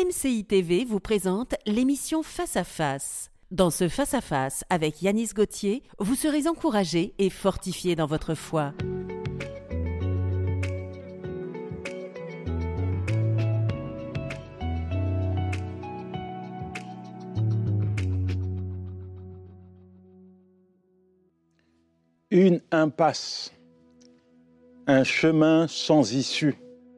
MCI TV vous présente l'émission Face à Face. Dans ce Face à Face avec Yanis Gauthier, vous serez encouragé et fortifié dans votre foi. Une impasse, un chemin sans issue.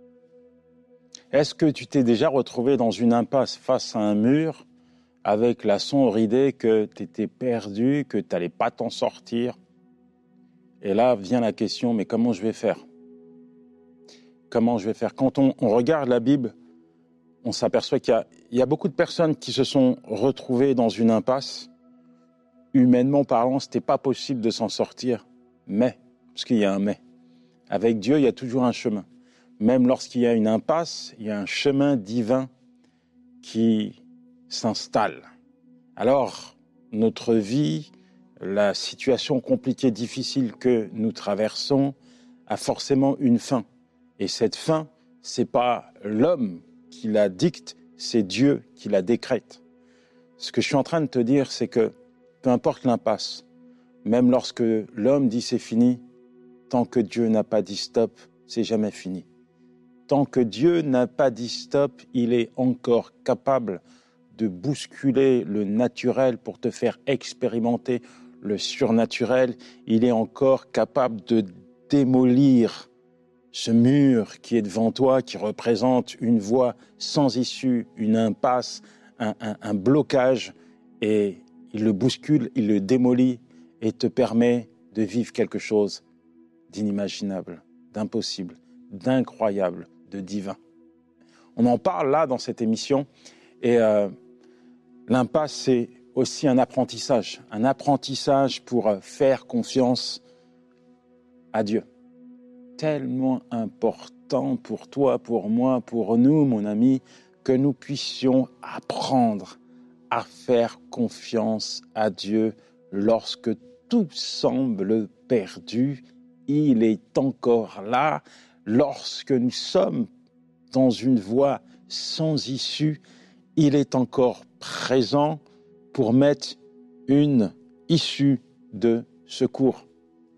Est-ce que tu t'es déjà retrouvé dans une impasse face à un mur avec la sombre idée que tu étais perdu, que tu n'allais pas t'en sortir? Et là vient la question, mais comment je vais faire? Comment je vais faire? Quand on regarde la Bible, on s'aperçoit qu'il y a beaucoup de personnes qui se sont retrouvées dans une impasse. Humainement parlant, ce n'était pas possible de s'en sortir. Mais, parce qu'il y a un mais. Avec Dieu, il y a toujours un chemin. Même lorsqu'il y a une impasse, il y a un chemin divin qui s'installe. Alors, notre vie, la situation compliquée, difficile que nous traversons, a forcément une fin. Et cette fin, ce n'est pas l'homme qui la dicte, c'est Dieu qui la décrète. Ce que je suis en train de te dire, c'est que peu importe l'impasse, même lorsque l'homme dit c'est fini, tant que Dieu n'a pas dit stop, c'est jamais fini. Tant que Dieu n'a pas dit stop, il est encore capable de bousculer le naturel pour te faire expérimenter le surnaturel. Il est encore capable de démolir ce mur qui est devant toi, qui représente une voie sans issue, une impasse, un blocage, et il le bouscule, il le démolit et te permet de vivre quelque chose d'inimaginable, d'impossible, d'incroyable, de divin. On en parle là dans cette émission et l'impasse, c'est aussi un apprentissage pour faire confiance à Dieu. Tellement important pour toi, pour moi, pour nous, mon ami, que nous puissions apprendre à faire confiance à Dieu lorsque tout semble perdu. Il est encore là. Lorsque nous sommes dans une voie sans issue, il est encore présent pour mettre une issue de secours.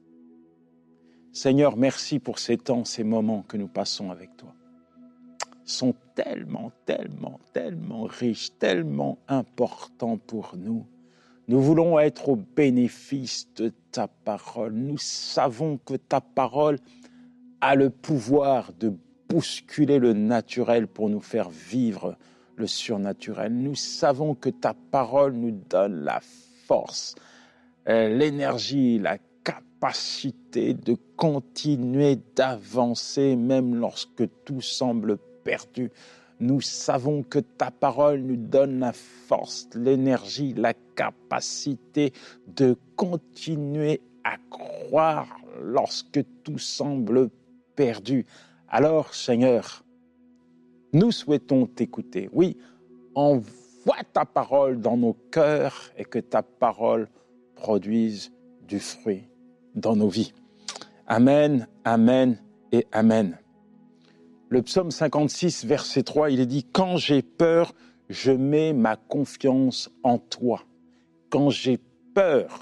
Seigneur, merci pour ces temps, ces moments que nous passons avec toi. Ils sont tellement riches, tellement importants pour nous. Nous voulons être au bénéfice de ta parole. Nous savons que ta parole a le pouvoir de bousculer le naturel pour nous faire vivre le surnaturel. Nous savons que ta parole nous donne la force, l'énergie, la capacité de continuer d'avancer même lorsque tout semble perdu. Nous savons que ta parole nous donne la force, l'énergie, la capacité de continuer à croire lorsque tout semble perdu. Alors, Seigneur, nous souhaitons t'écouter. Oui, envoie ta parole dans nos cœurs et que ta parole produise du fruit dans nos vies. Amen, amen et amen. Le psaume 56, verset 3, il est dit « Quand j'ai peur, je mets ma confiance en toi. » Quand j'ai peur,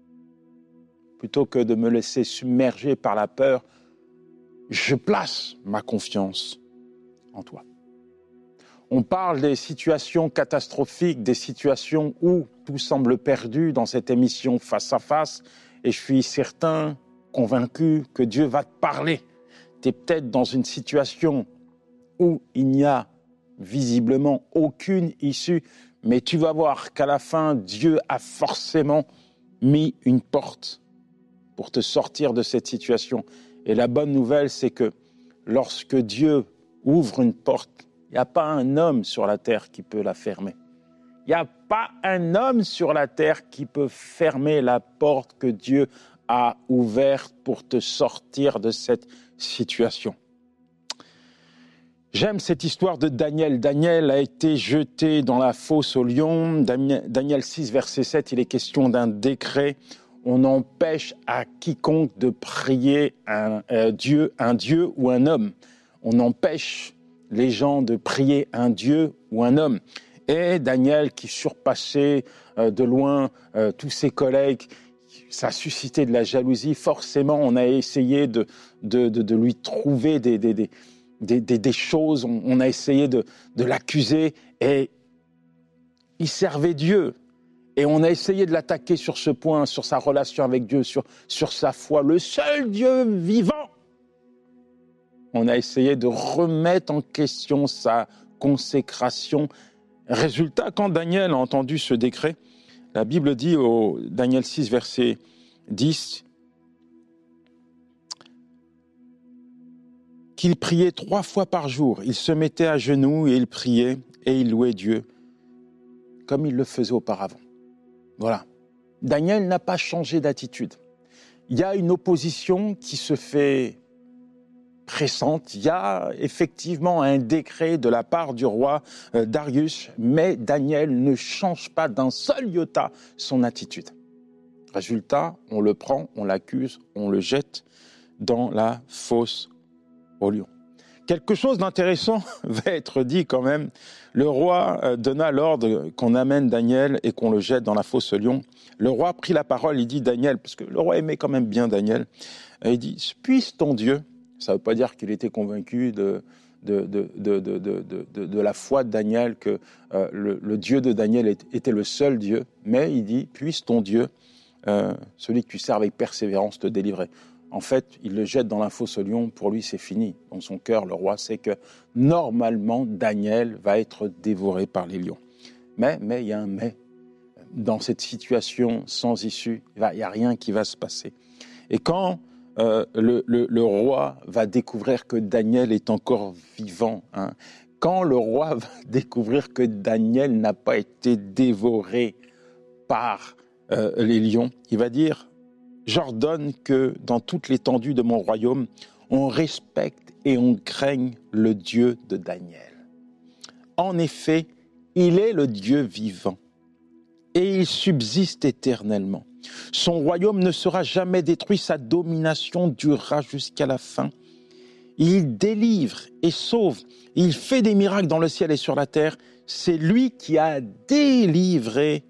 plutôt que de me laisser submerger par la peur, je place ma confiance en toi. On parle des situations catastrophiques, des situations où tout semble perdu dans cette émission Face à Face, et je suis certain, convaincu que Dieu va te parler. Tu es peut-être dans une situation où il n'y a visiblement aucune issue, mais tu vas voir qu'à la fin, Dieu a forcément mis une porte pour te sortir de cette situation. Et la bonne nouvelle, c'est que lorsque Dieu ouvre une porte, il n'y a pas un homme sur la terre qui peut la fermer. Il n'y a pas un homme sur la terre qui peut fermer la porte que Dieu a ouverte pour te sortir de cette situation. J'aime cette histoire de Daniel. Daniel a été jeté dans la fosse aux lions. Daniel 6, verset 7, il est question d'un décret. On empêche à quiconque de prier un Dieu ou un homme. On empêche les gens de prier un Dieu ou un homme. Et Daniel, qui surpassait de loin tous ses collègues, ça a suscité de la jalousie. Forcément, on a essayé de lui trouver des choses, on a essayé de l'accuser, et il servait Dieu. Et on a essayé de l'attaquer sur ce point, sur sa relation avec Dieu, sur sa foi, le seul Dieu vivant. On a essayé de remettre en question sa consécration. Résultat, quand Daniel a entendu ce décret, la Bible dit au Daniel 6, verset 10, qu'il priait 3 fois par jour. Il se mettait à genoux et il priait et il louait Dieu comme il le faisait auparavant. Voilà. Daniel n'a pas changé d'attitude. Il y a une opposition qui se fait pressante. Il y a effectivement un décret de la part du roi Darius, mais Daniel ne change pas d'un seul iota son attitude. Résultat, on le prend, on l'accuse, on le jette dans la fosse aux lions. Quelque chose d'intéressant va être dit quand même. Le roi donna l'ordre qu'on amène Daniel et qu'on le jette dans la fosse aux lions. Le roi prit la parole, il dit Daniel, parce que le roi aimait quand même bien Daniel, et il dit « Puisse ton Dieu », ça ne veut pas dire qu'il était convaincu de la foi de Daniel, que le Dieu de Daniel était le seul Dieu, mais il dit « Puisse ton Dieu, celui que tu sers avec persévérance, te délivrer ». En fait, il le jette dans la fosse aux lions, pour lui c'est fini. Dans son cœur, le roi sait que normalement, Daniel va être dévoré par les lions. Mais il y a un mais. Dans cette situation sans issue, il n'y a rien qui va se passer. Et quand le roi va découvrir que Daniel est encore vivant, quand le roi va découvrir que Daniel n'a pas été dévoré par les lions, il va dire « J'ordonne que dans toute l'étendue de mon royaume, on respecte et on craigne le Dieu de Daniel. En effet, il est le Dieu vivant et il subsiste éternellement. Son royaume ne sera jamais détruit, sa domination durera jusqu'à la fin. Il délivre et sauve, il fait des miracles dans le ciel et sur la terre. C'est lui qui a délivré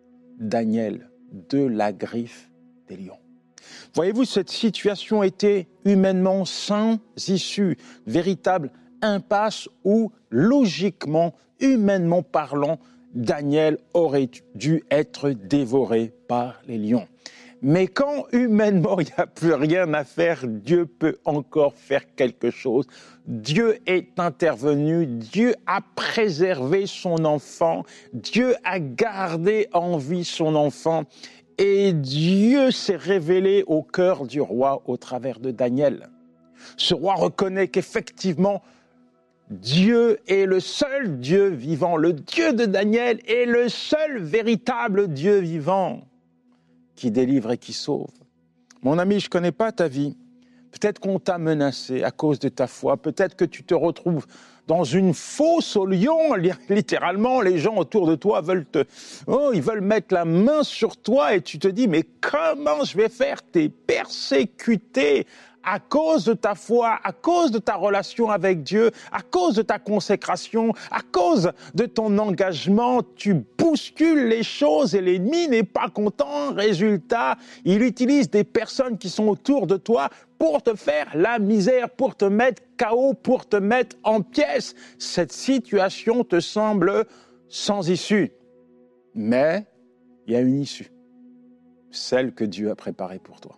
Daniel de la griffe des lions. » Voyez-vous, cette situation était humainement sans issue, véritable impasse où, logiquement, humainement parlant, Daniel aurait dû être dévoré par les lions. Mais quand humainement il n'y a plus rien à faire, Dieu peut encore faire quelque chose. Dieu est intervenu, Dieu a préservé son enfant, Dieu a gardé en vie son enfant. Et Dieu s'est révélé au cœur du roi au travers de Daniel. Ce roi reconnaît qu'effectivement, Dieu est le seul Dieu vivant. Le Dieu de Daniel est le seul véritable Dieu vivant qui délivre et qui sauve. Mon ami, je ne connais pas ta vie. Peut-être qu'on t'a menacé à cause de ta foi. Peut-être que tu te retrouves dans une fosse aux lions. Littéralement, les gens autour de toi ils veulent mettre la main sur toi et tu te dis, mais comment je vais faire? T'es persécuté à cause de ta foi, à cause de ta relation avec Dieu, à cause de ta consécration, à cause de ton engagement. Tu bouscules les choses et l'ennemi n'est pas content. Résultat, il utilise des personnes qui sont autour de toi pour te faire la misère, pour te mettre KO, pour te mettre en pièces. Cette situation te semble sans issue. Mais il y a une issue, celle que Dieu a préparée pour toi.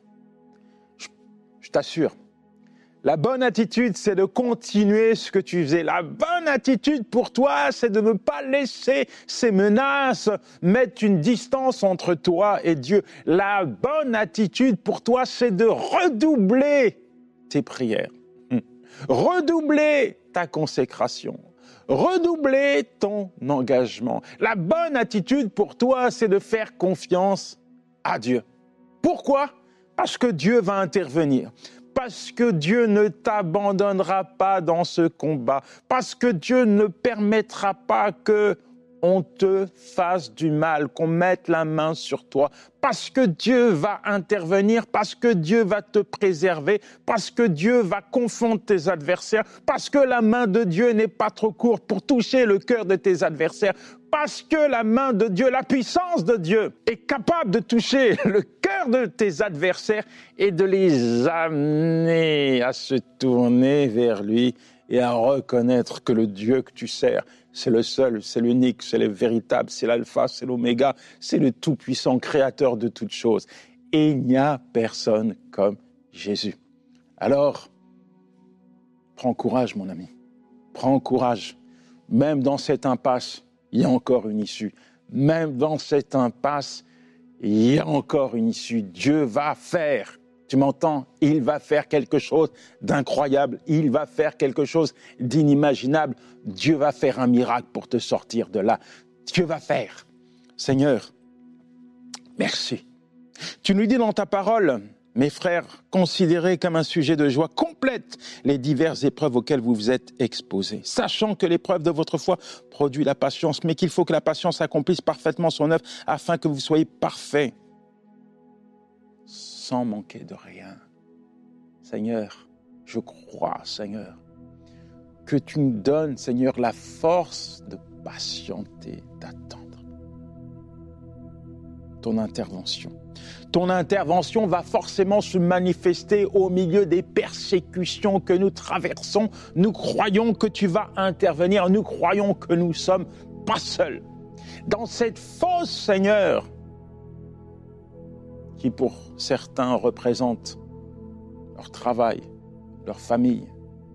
Je t'assure, la bonne attitude, c'est de continuer ce que tu faisais. La bonne attitude pour toi, c'est de ne pas laisser ces menaces mettre une distance entre toi et Dieu. La bonne attitude pour toi, c'est de redoubler tes prières, redoubler ta consécration, redoubler ton engagement. La bonne attitude pour toi, c'est de faire confiance à Dieu. Pourquoi ? Parce que Dieu va intervenir, parce que Dieu ne t'abandonnera pas dans ce combat, parce que Dieu ne permettra pas qu'on on te fasse du mal, qu'on mette la main sur toi, parce que Dieu va intervenir, parce que Dieu va te préserver, parce que Dieu va confondre tes adversaires, parce que la main de Dieu n'est pas trop courte pour toucher le cœur de tes adversaires, parce que la main de Dieu, la puissance de Dieu est capable de toucher le cœur de tes adversaires et de les amener à se tourner vers lui et à reconnaître que le Dieu que tu sers, c'est le seul, c'est l'unique, c'est le véritable, c'est l'alpha, c'est l'oméga, c'est le tout-puissant créateur de toutes choses. Et il n'y a personne comme Jésus. Alors, prends courage, mon ami. Prends courage. Même dans cette impasse, il y a encore une issue. Même dans cette impasse, il y a encore une issue. Dieu va faire. Tu m'entends? Il va faire quelque chose d'incroyable. Il va faire quelque chose d'inimaginable. Dieu va faire un miracle pour te sortir de là. Dieu va faire. Seigneur, merci. Tu nous dis dans ta parole, mes frères, considérez comme un sujet de joie complète les diverses épreuves auxquelles vous vous êtes exposés, sachant que l'épreuve de votre foi produit la patience, mais qu'il faut que la patience accomplisse parfaitement son œuvre afin que vous soyez parfaits, sans manquer de rien. Seigneur, je crois, Seigneur, que tu nous donnes, Seigneur, la force de patienter, d'attendre ton intervention. Ton intervention va forcément se manifester au milieu des persécutions que nous traversons. Nous croyons que tu vas intervenir. Nous croyons que nous ne sommes pas seuls. Dans cette fosse, Seigneur, qui pour certains représente leur travail, leur famille,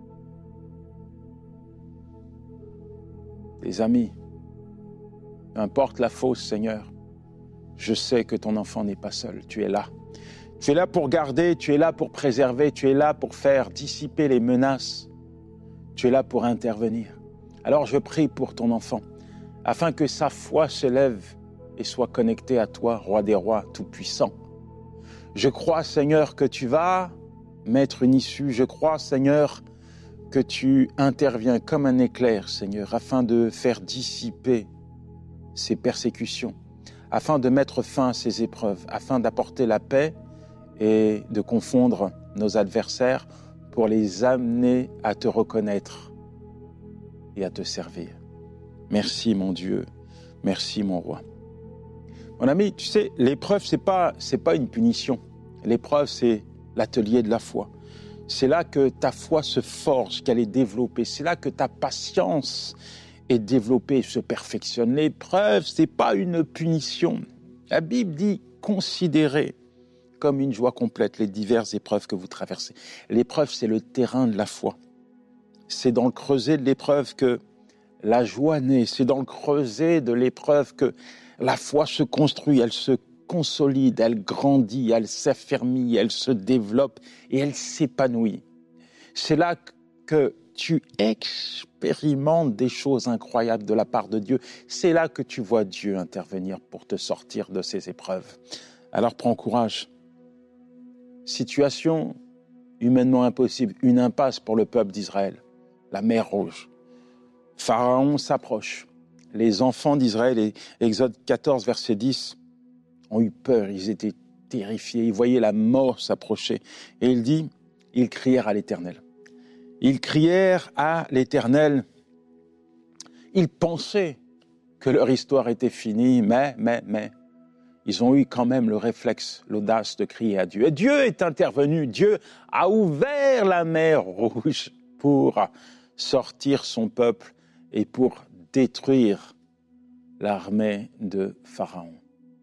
des amis, peu importe la fosse, Seigneur, je sais que ton enfant n'est pas seul, tu es là. Tu es là pour garder, tu es là pour préserver, tu es là pour faire dissiper les menaces. Tu es là pour intervenir. Alors je prie pour ton enfant, afin que sa foi se lève et soit connectée à toi, Roi des rois, tout-puissant. Je crois, Seigneur, que tu vas mettre une issue. Je crois, Seigneur, que tu interviens comme un éclair, Seigneur, afin de faire dissiper ces persécutions, afin de mettre fin à ces épreuves, afin d'apporter la paix et de confondre nos adversaires pour les amener à te reconnaître et à te servir. Merci, mon Dieu. Merci, mon roi. Mon ami, tu sais, l'épreuve, c'est pas une punition. L'épreuve, c'est l'atelier de la foi. C'est là que ta foi se forge, qu'elle est développée. C'est là que ta patience est développée, se perfectionne. L'épreuve, c'est pas une punition. La Bible dit considérez comme une joie complète les diverses épreuves que vous traversez. L'épreuve, c'est le terrain de la foi. C'est dans le creuset de l'épreuve que la joie naît. C'est dans le creuset de l'épreuve que la foi se construit, elle se consolide, elle grandit, elle s'affermit, elle se développe et elle s'épanouit. C'est là que tu expérimentes des choses incroyables de la part de Dieu. C'est là que tu vois Dieu intervenir pour te sortir de ces épreuves. Alors prends courage. Situation humainement impossible, une impasse pour le peuple d'Israël, la mer Rouge. Pharaon s'approche. Les enfants d'Israël, et Exode 14, verset 10, ont eu peur, ils étaient terrifiés, ils voyaient la mort s'approcher. Et il dit, ils crièrent à l'Éternel. Ils crièrent à l'Éternel. Ils pensaient que leur histoire était finie, mais, ils ont eu quand même le réflexe, l'audace de crier à Dieu. Et Dieu est intervenu, Dieu a ouvert la mer Rouge pour sortir son peuple et pour détruire l'armée de Pharaon.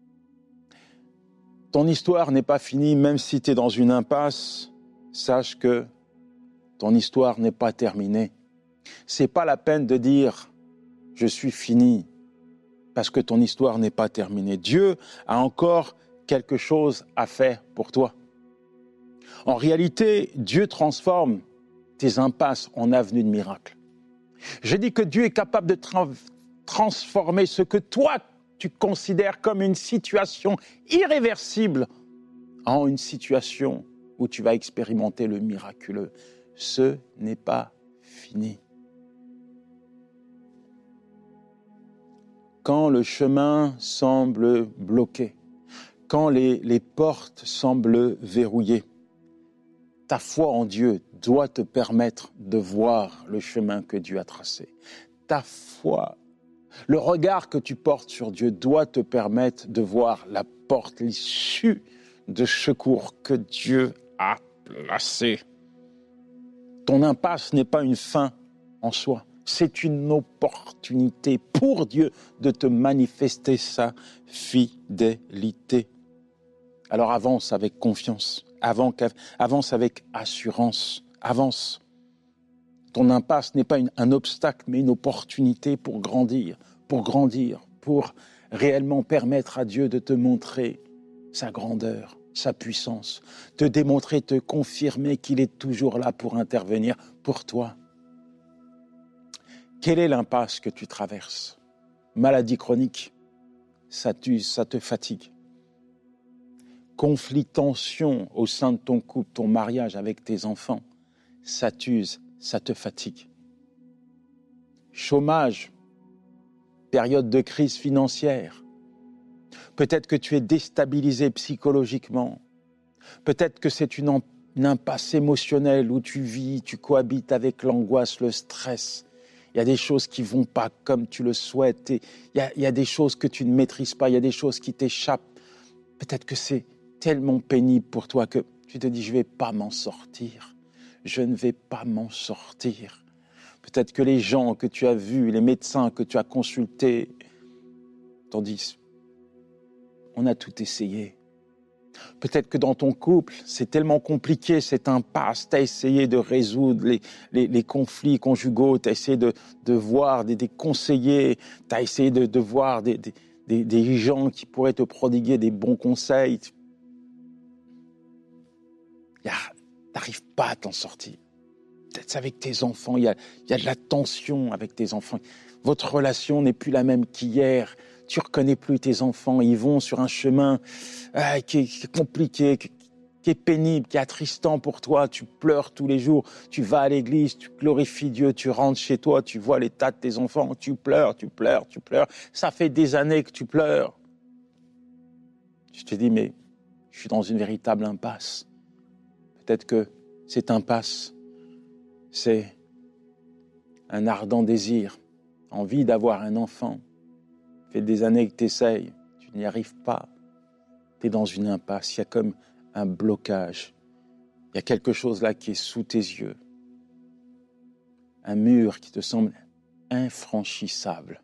Ton histoire n'est pas finie, même si tu es dans une impasse, sache que ton histoire n'est pas terminée. C'est pas la peine de dire « je suis fini » parce que ton histoire n'est pas terminée. Dieu a encore quelque chose à faire pour toi. En réalité, Dieu transforme tes impasses en avenues de miracles. Je dis que Dieu est capable de transformer ce que toi, tu considères comme une situation irréversible en une situation où tu vas expérimenter le miraculeux. Ce n'est pas fini. quand le chemin semble bloqué, quand les portes semblent verrouillées, ta foi en Dieu doit te permettre de voir le chemin que Dieu a tracé. Ta foi, le regard que tu portes sur Dieu doit te permettre de voir la porte, l'issue de secours que Dieu a placée. Ton impasse n'est pas une fin en soi. C'est une opportunité pour Dieu de te manifester sa fidélité. Alors avance avec confiance, avance avec assurance, avance. Ton impasse n'est pas un obstacle, mais une opportunité pour grandir, pour réellement permettre à Dieu de te montrer sa grandeur, sa puissance, te démontrer, te confirmer qu'il est toujours là pour intervenir pour toi. Quelle est l'impasse que tu traverses? Maladie chronique, ça t'use, ça te fatigue. Conflit, tension au sein de ton couple, ton mariage avec tes enfants, ça t'use, ça te fatigue. Chômage, période de crise financière. Peut-être que tu es déstabilisé psychologiquement. Peut-être que c'est une impasse émotionnelle où tu vis, tu cohabites avec l'angoisse, le stress. Il y a des choses qui ne vont pas comme tu le souhaites. Et il y a des choses que tu ne maîtrises pas. Il y a des choses qui t'échappent. Peut-être que c'est tellement pénible pour toi que tu te dis « je ne vais pas m'en sortir. Je ne vais pas m'en sortir. » Peut-être que les gens que tu as vus, les médecins que tu as consultés, t'en disent « on a tout essayé. » Peut-être que dans ton couple, c'est tellement compliqué, cette impasse. Tu as essayé de résoudre les conflits conjugaux, tu as essayé de voir des conseillers, tu as essayé de voir des gens qui pourraient te prodiguer des bons conseils. Tu n'arrives pas à t'en sortir. Peut-être avec tes enfants, il y a de la tension avec tes enfants. Votre relation n'est plus la même qu'hier. Tu ne reconnais plus tes enfants, ils vont sur un chemin qui est compliqué, qui est pénible, qui est attristant pour toi. Tu pleures tous les jours, tu vas à l'église, tu glorifies Dieu, tu rentres chez toi, tu vois l'état de tes enfants, tu pleures. Ça fait des années que tu pleures. Tu te dis, mais je suis dans une véritable impasse. Peut-être que cette impasse, c'est un ardent désir, envie d'avoir un enfant. Ça fait des années que tu essayes, tu n'y arrives pas. Tu es dans une impasse, il y a comme un blocage. Il y a quelque chose là qui est sous tes yeux. Un mur qui te semble infranchissable.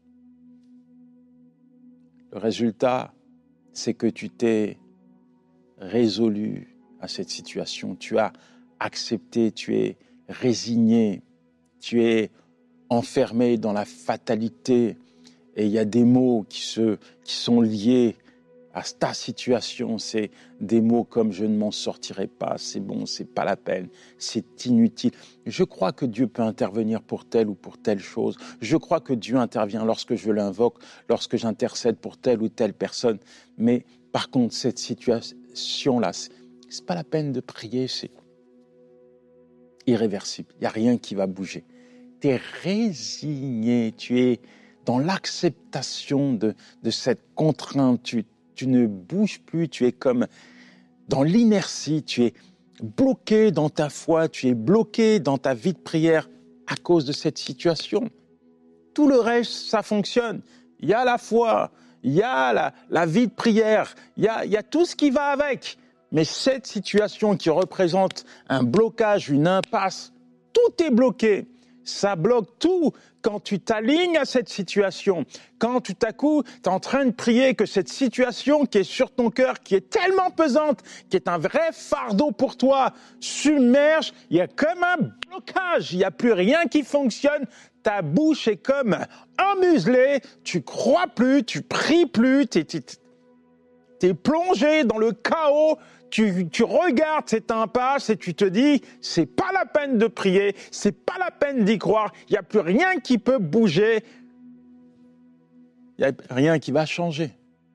Le résultat, c'est que tu t'es résolu à cette situation. Tu as accepté, tu es résigné, tu es enfermé dans la fatalité. Et il y a des mots qui sont liés à ta situation. C'est des mots comme « je ne m'en sortirai pas »,« c'est bon, c'est pas la peine »,« c'est inutile ». Je crois que Dieu peut intervenir pour telle ou pour telle chose. Je crois que Dieu intervient lorsque je l'invoque, lorsque j'intercède pour telle ou telle personne. Mais par contre, cette situation-là, c'est pas la peine de prier, c'est irréversible. Il n'y a rien qui va bouger. Tu es résigné, tu es dans l'acceptation de cette contrainte, tu ne bouges plus, tu es comme dans l'inertie, tu es bloqué dans ta foi, tu es bloqué dans ta vie de prière à cause de cette situation. Tout le reste, ça fonctionne. Il y a la foi, il y a la vie de prière, il y a tout ce qui va avec. Mais cette situation qui représente un blocage, une impasse, tout est bloqué. Ça bloque tout quand tu t'alignes à cette situation. Quand tout à coup, tu es en train de prier que cette situation qui est sur ton cœur, qui est tellement pesante, qui est un vrai fardeau pour toi, submerge, il y a comme un blocage, il n'y a plus rien qui fonctionne. Ta bouche est comme emmuselée, tu crois plus, tu pries plus, tu es plongé dans le chaos. Tu regardes cette impasse et tu te dis, c'est pas la peine de prier, c'est pas la peine d'y croire, il n'y a plus rien qui peut bouger, il n'y a rien qui va changer.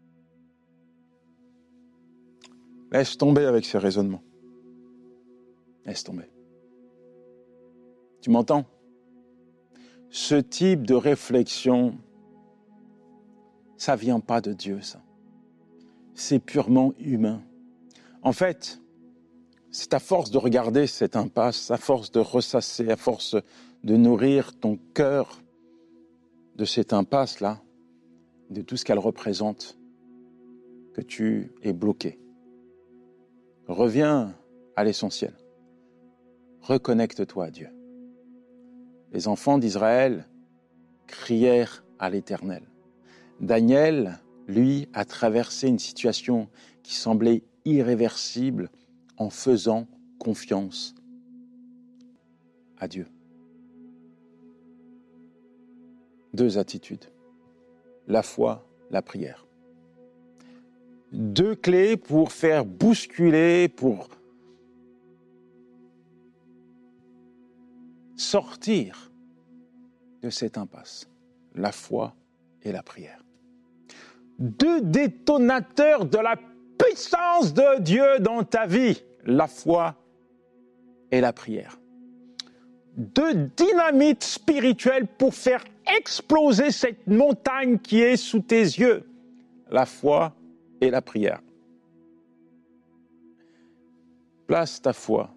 Laisse tomber avec ces raisonnements. Laisse tomber. Tu m'entends? Ce type de réflexion Ça ne vient pas de Dieu, ça. C'est purement humain. En fait, c'est à force de regarder cette impasse, à force de ressasser, à force de nourrir ton cœur de cette impasse-là, de tout ce qu'elle représente, que tu es bloqué. Reviens à l'essentiel. Reconnecte-toi à Dieu. Les enfants d'Israël crièrent à l'Éternel. Daniel, lui, a traversé une situation qui semblait irréversible en faisant confiance à Dieu. 2 attitudes. La foi, la prière. 2 clés pour faire bousculer, pour sortir de cette impasse. La foi et la prière. 2 détonateurs de la puissance de Dieu dans ta vie. La foi et la prière. 2 dynamites spirituelles pour faire exploser cette montagne qui est sous tes yeux. La foi et la prière. Place ta foi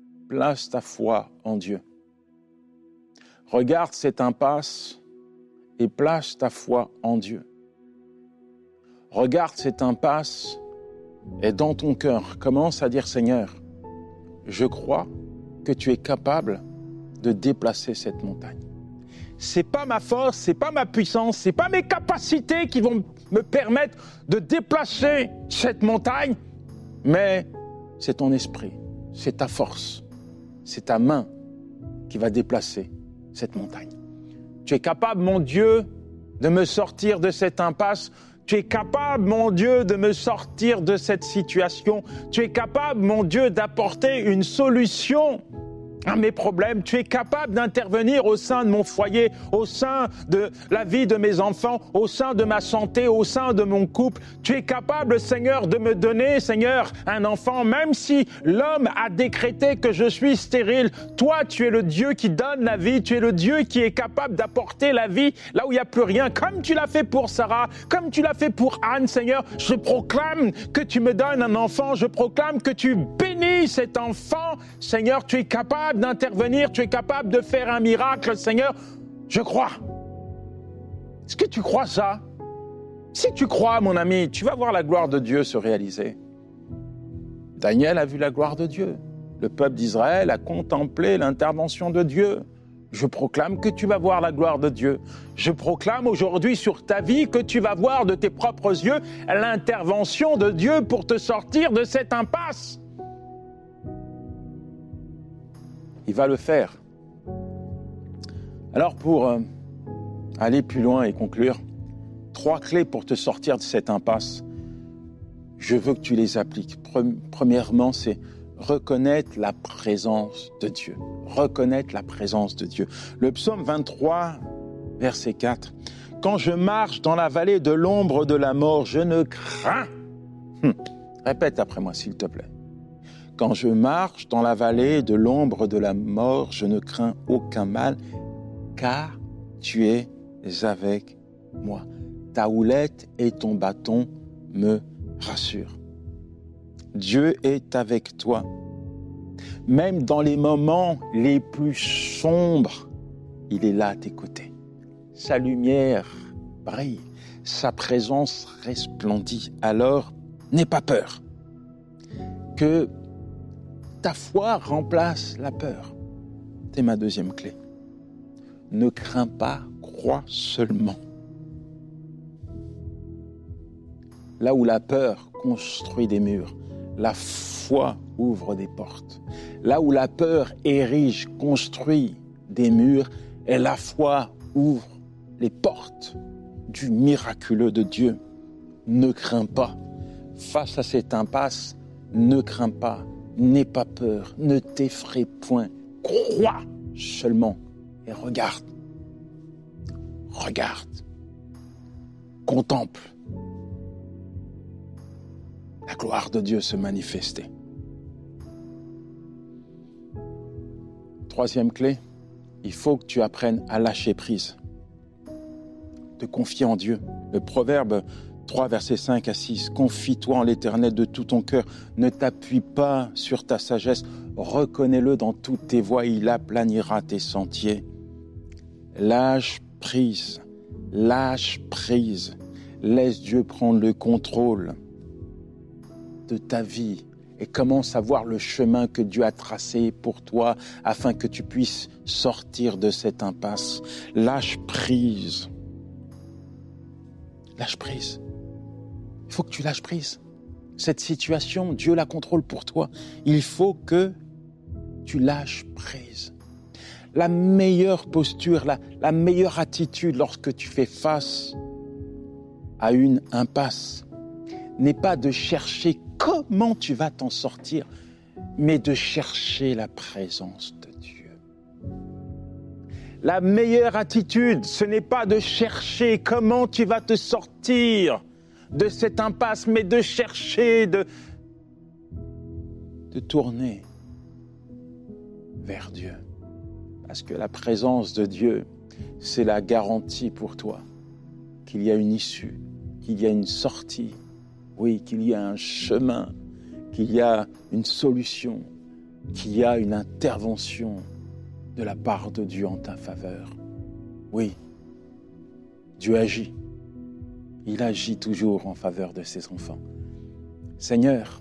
en Dieu. Regarde cette impasse et place ta foi en Dieu. Regarde cette impasse et dans ton cœur, commence à dire, Seigneur, je crois que tu es capable de déplacer cette montagne. C'est pas ma force, c'est pas ma puissance, c'est pas mes capacités qui vont me permettre de déplacer cette montagne, mais c'est ton esprit, c'est ta force, c'est ta main qui va déplacer cette montagne. Tu es capable, mon Dieu, de me sortir de cette impasse. Tu es capable, mon Dieu, de me sortir de cette situation. Tu es capable, mon Dieu, d'apporter une solution à mes problèmes. Tu es capable d'intervenir au sein de mon foyer, au sein de la vie de mes enfants, au sein de ma santé, au sein de mon couple. Tu es capable, Seigneur, de me donner, Seigneur, un enfant, même si l'homme a décrété que je suis stérile. Toi, tu es le Dieu qui donne la vie. Tu es le Dieu qui est capable d'apporter la vie là où il n'y a plus rien. Comme tu l'as fait pour Sarah, comme tu l'as fait pour Anne, Seigneur, je proclame que tu me donnes un enfant. Je proclame que tu bénis cet enfant. Seigneur, tu es capable d'intervenir, tu es capable de faire un miracle, Seigneur, je crois. Est-ce que tu crois ça? Si tu crois, mon ami, tu vas voir la gloire de Dieu se réaliser. Daniel a vu la gloire de Dieu. Le peuple d'Israël a contemplé l'intervention de Dieu. Je proclame que tu vas voir la gloire de Dieu. Je proclame aujourd'hui sur ta vie que tu vas voir de tes propres yeux l'intervention de Dieu pour te sortir de cette impasse. Il va le faire. Alors pour aller plus loin et conclure, 3 clés pour te sortir de cette impasse. Je veux que tu les appliques. Premièrement, c'est reconnaître la présence de Dieu. Reconnaître la présence de Dieu. Le psaume 23, verset 4. « Quand je marche dans la vallée de l'ombre de la mort, je ne crains. » Répète après moi, s'il te plaît. Quand je marche dans la vallée de l'ombre de la mort, je ne crains aucun mal, car tu es avec moi. Ta houlette et ton bâton me rassurent. Dieu est avec toi. Même dans les moments les plus sombres, il est là à tes côtés. Sa lumière brille, sa présence resplendit. Alors, n'aie pas peur. Que ta foi remplace la peur. C'est ma 2e clé. Ne crains pas, crois seulement. Là où la peur construit des murs, la foi ouvre des portes. Là où la peur érige, construit des murs, et la foi ouvre les portes du miraculeux de Dieu. Ne crains pas. Face à cette impasse, ne crains pas. N'aie pas peur, ne t'effraie point, crois seulement et regarde. Regarde, contemple la gloire de Dieu se manifester. 3e clé, il faut que tu apprennes à lâcher prise, te confier en Dieu. Le Proverbe 3, versets 5 à 6. Confie-toi en l'Éternel de tout ton cœur. Ne t'appuie pas sur ta sagesse. Reconnais-le dans toutes tes voies. Il aplanira tes sentiers. Lâche prise. Lâche prise. Laisse Dieu prendre le contrôle de ta vie et commence à voir le chemin que Dieu a tracé pour toi afin que tu puisses sortir de cette impasse. Lâche prise. Lâche prise. Il faut que tu lâches prise. Cette situation, Dieu la contrôle pour toi. Il faut que tu lâches prise. La meilleure posture, la meilleure attitude lorsque tu fais face à une impasse n'est pas de chercher comment tu vas t'en sortir, mais de chercher la présence de Dieu. La meilleure attitude, ce n'est pas de chercher comment tu vas te sortir de cette impasse, mais de chercher, de tourner vers Dieu. Parce que la présence de Dieu, c'est la garantie pour toi qu'il y a une issue, qu'il y a une sortie, oui, qu'il y a un chemin, qu'il y a une solution, qu'il y a une intervention de la part de Dieu en ta faveur. Oui, Dieu agit. Il agit toujours en faveur de ses enfants. Seigneur,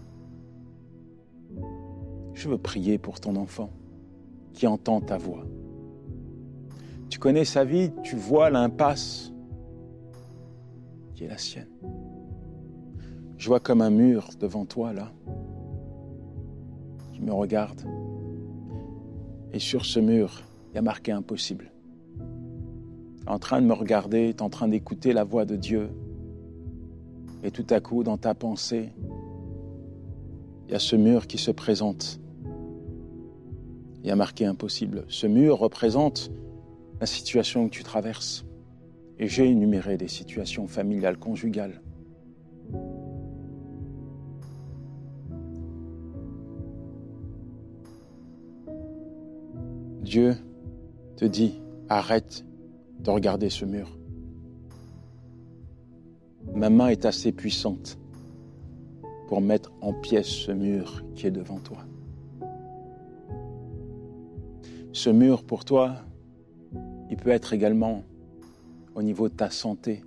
je veux prier pour ton enfant qui entend ta voix. Tu connais sa vie, tu vois l'impasse qui est la sienne. Je vois comme un mur devant toi, là, qui me regarde. Et sur ce mur, il y a marqué impossible. Tu es en train de me regarder, tu es en train d'écouter la voix de Dieu. Et tout à coup, dans ta pensée, il y a ce mur qui se présente. Il y a marqué impossible. Ce mur représente la situation que tu traverses. Et j'ai énuméré des situations familiales, conjugales. Dieu te dit, arrête de regarder ce mur. Ma main est assez puissante pour mettre en pièces ce mur qui est devant toi. Ce mur, pour toi, il peut être également au niveau de ta santé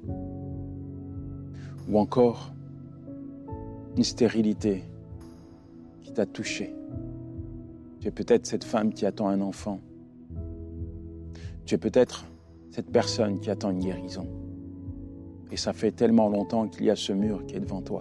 ou encore une stérilité qui t'a touché. Tu es peut-être cette femme qui attend un enfant. Tu es peut-être cette personne qui attend une guérison. Et ça fait tellement longtemps qu'il y a ce mur qui est devant toi.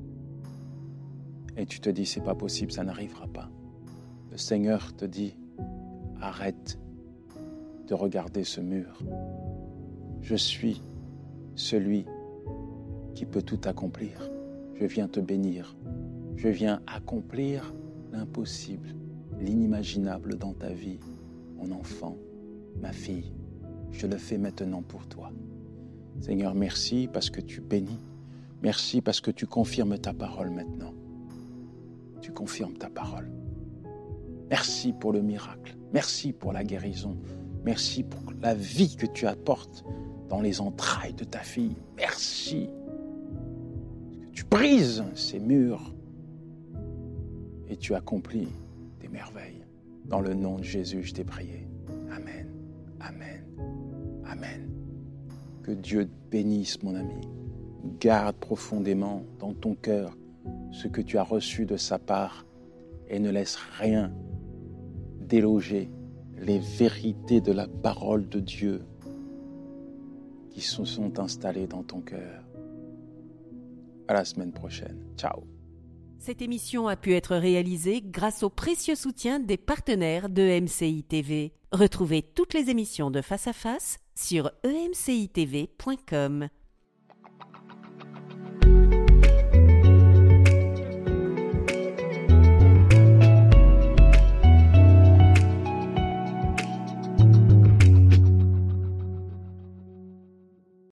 Et tu te dis, c'est pas possible, ça n'arrivera pas. Le Seigneur te dit, arrête de regarder ce mur. Je suis celui qui peut tout accomplir. Je viens te bénir. Je viens accomplir l'impossible, l'inimaginable dans ta vie. Mon enfant, ma fille, je le fais maintenant pour toi. Seigneur, merci parce que tu bénis. Merci parce que tu confirmes ta parole maintenant. Tu confirmes ta parole. Merci pour le miracle. Merci pour la guérison. Merci pour la vie que tu apportes dans les entrailles de ta fille. Merci. Parce que tu brises ces murs et tu accomplis des merveilles. Dans le nom de Jésus, je t'ai prié. Amen. Amen. Amen. Que Dieu te bénisse, mon ami. Garde profondément dans ton cœur ce que tu as reçu de sa part et ne laisse rien déloger les vérités de la parole de Dieu qui se sont installées dans ton cœur. À la semaine prochaine. Ciao. Cette émission a pu être réalisée grâce au précieux soutien des partenaires de MCI TV. Retrouvez toutes les émissions de Face à Face sur emcitv.com.